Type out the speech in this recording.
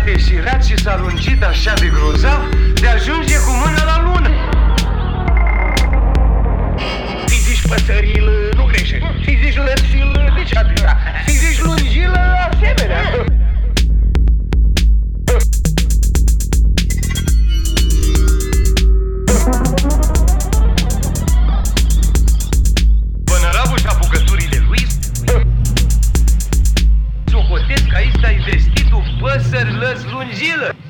deșirat și s-a lungit așa de grozav de ajunge cu mâna la lună. Să-i zici păsăril, nu greșești. Să-i zici lățil, nici atâta. Să-i zici lungil, asemenea. Pănărabul și apucăturile lui socotesc că aici ai vestitul păsări lăzlungilă.